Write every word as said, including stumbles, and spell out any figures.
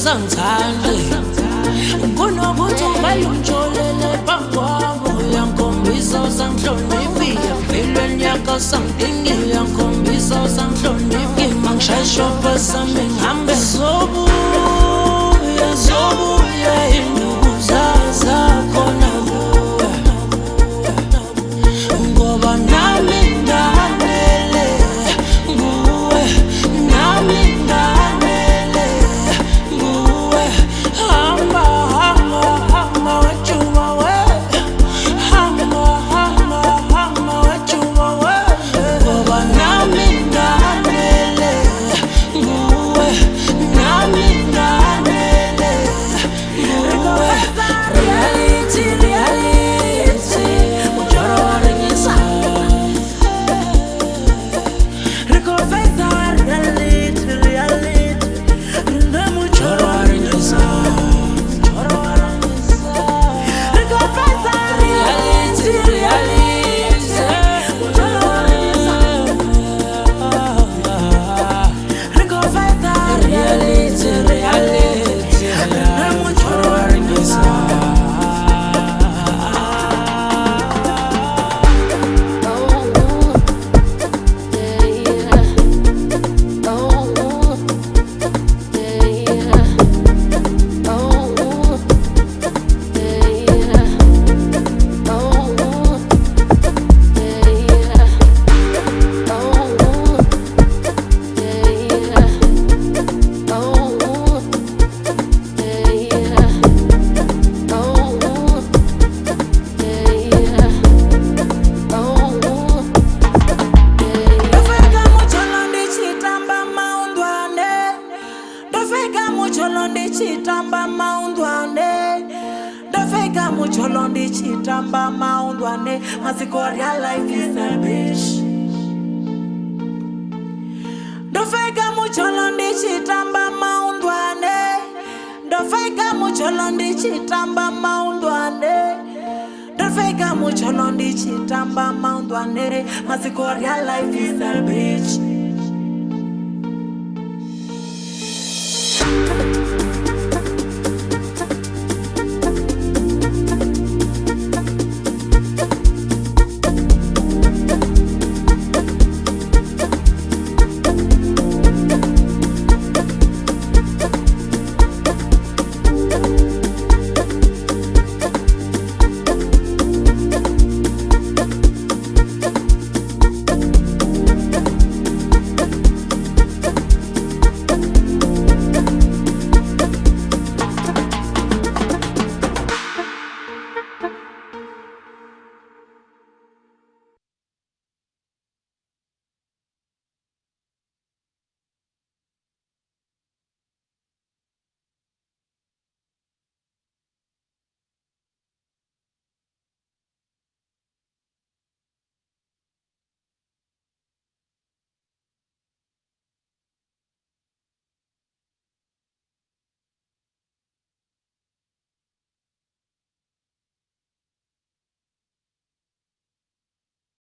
sangithande kunokuthi ungayunjolele phambi uyangikhombisa usangihloniphi empilweni yakho sangidingile uyangikhombisa usangihloniphi mangishayisha phasami ngihambe zobuya zobuya induku zakho nakuwe ngoba nami nganele nguwe nami nganele nguwe hamba hamba hamba wajuma we hamba hamba hamba wajuma we ngoba nami nganele nguwe nami nganele nguwe reality reality ujoro waringisa reconfessa reality reality rinemu ujoro waringisa ujoro waringisa reconfessa reality reality ujoro waringisa reconfessa reality reality rinemu ujoro waringisa. Chitamba maundwane Dofeka mucholo ndi chitamba maundwane Masiko real life is a bitch Dofeka mucholo ndi chitamba maundwane Dofeka mucholo ndi chitamba maundwane Dofeka mucholo ndi chitamba maundwane Masiko real life is a bitch